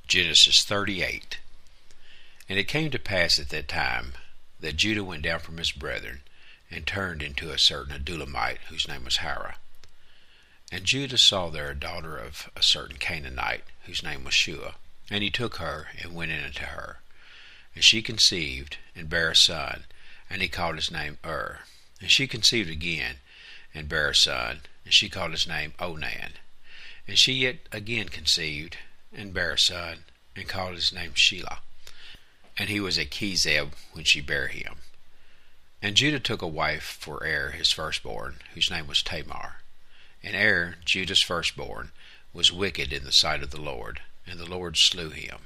Genesis 38. And it came to pass at that time that Judah went down from his brethren, and turned into a certain Adulamite, whose name was Hira. And Judah saw there a daughter of a certain Canaanite, whose name was Shua. And he took her, and went in unto her. And she conceived, and bare a son, and he called his name And she conceived again, and bare a son, and she called his name Onan. And she yet again conceived, and bare a son, and called his name Shelah. And he was a Kezeb when she bare him. And Judah took a wife for his firstborn, whose name was Tamar. And Judah's firstborn, was wicked in the sight of the Lord, and the Lord slew him.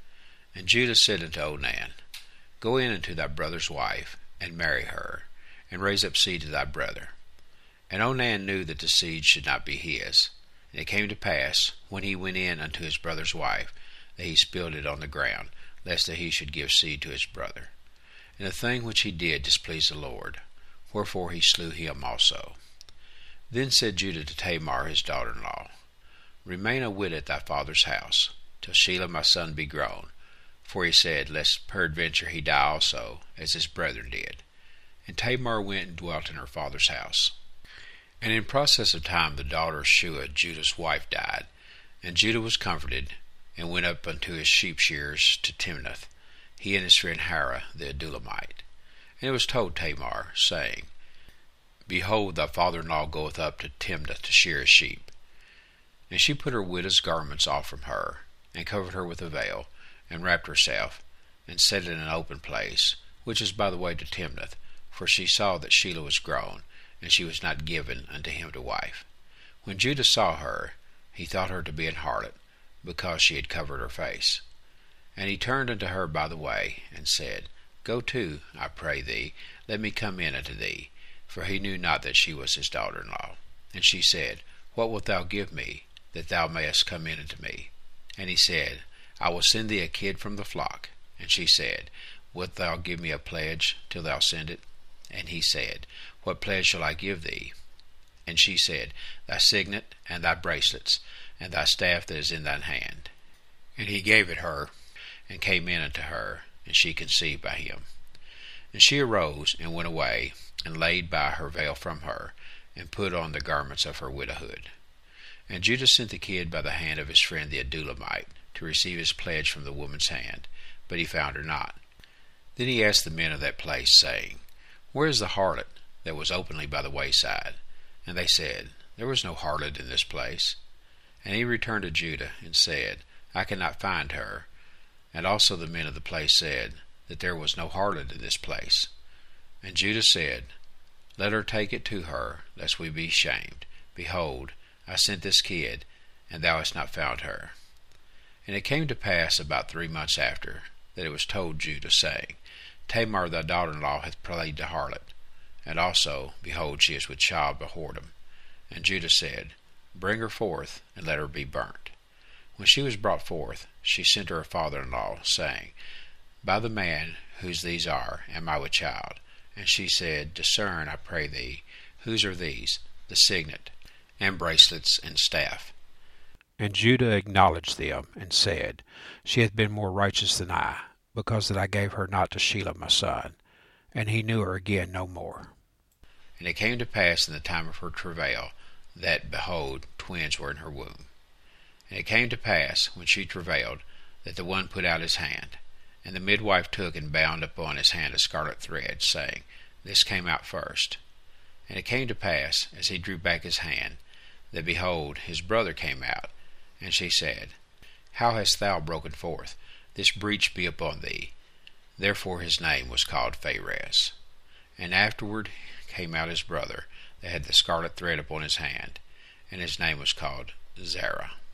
And Judah said unto Onan, Go in unto thy brother's wife, and marry her, and raise up seed to thy brother. And Onan knew that the seed should not be his. And it came to pass, when he went in unto his brother's wife, that he spilled it on the ground, lest that he should give seed to his brother. And the thing which he did displeased the Lord, wherefore he slew him also. Then said Judah to Tamar his daughter-in-law, Remain a widow at thy father's house, till Shelah my son be grown. For he said, Lest peradventure he die also, as his brethren did. And Tamar went and dwelt in her father's house. And in process of time the daughter of Shua, Judah's wife, died. And Judah was comforted, and went up unto his sheep shearers to Timnath, he and his friend Hira the Adulamite. And it was told Tamar, saying, Behold, thy father-in-law goeth up to Timnath to shear his sheep. And she put her widow's garments off from her, and covered her with a veil, and wrapped herself, and set it in an open place, which is by the way to Timnath, for she saw that Shelah was grown, and she was not given unto him to wife. When Judah saw her, he thought her to be an harlot, because she had covered her face. And he turned unto her by the way, and said, Go to, I pray thee, let me come in unto thee. For he knew not that she was his daughter-in-law. And she said, What wilt thou give me, that thou mayest come in unto me? And he said, I will send thee a kid from the flock. And she said, Wilt thou give me a pledge till thou send it? And he said, What pledge shall I give thee? And she said, Thy signet, and thy bracelets, and thy staff that is in thine hand. And he gave it her, and came in unto her, and she conceived by him. And she arose, and went away, and laid by her veil from her, and put on the garments of her widowhood. And Judah sent the kid by the hand of his friend the Adulamite, to receive his pledge from the woman's hand, but he found her not. Then he asked the men of that place, saying, Where is the harlot that was openly by the wayside? And they said, There was no harlot in this place. And he returned to Judah, and said, I cannot find her. And also the men of the place said, that there was no harlot in this place. And Judah said, Let her take it to her, lest we be shamed. Behold, I sent this kid, and thou hast not found her. And it came to pass about 3 months after, that it was told Judah, saying, Tamar thy daughter-in-law hath played the harlot, and also, behold, she is with child by whoredom. And Judah said, Bring her forth, and let her be burnt. When she was brought forth, she sent to her father-in-law, saying, By the man whose these are, am I with child? And she said, Discern, I pray thee, whose are these, the signet, and bracelets, and staff? And Judah acknowledged them, and said, She hath been more righteous than I, because that I gave her not to Shelah my son. And he knew her again no more. And it came to pass in the time of her travail, that, behold, twins were in her womb. And it came to pass, when she travailed, that the one put out his hand. And the midwife took and bound upon his hand a scarlet thread, saying, This came out first. And it came to pass, as he drew back his hand, that, behold, his brother came out. And she said, How hast thou broken forth? This breach be upon thee. Therefore his name was called Pharez. And afterward came out his brother, that had the scarlet thread upon his hand, and his name was called Zerah.